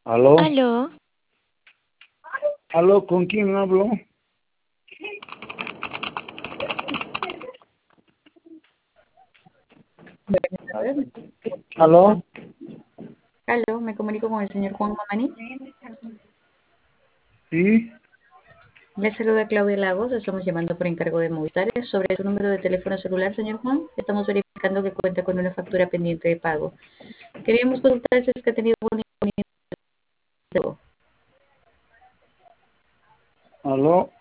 ¿Aló? Aló, ¿Aló? ¿Con quién hablo? A ver, ¿Aló? aló, me comunico con el señor Juan Mamani. ¿Sí? Le saluda Claudia Lagos, estamos llamando por encargo de Movistar. Sobre su número de teléfono celular, señor Juan, estamos verificando que cuenta con una factura pendiente de pago. Queríamos consultar si es que ha tenido algún inconveniente. ¿Aló?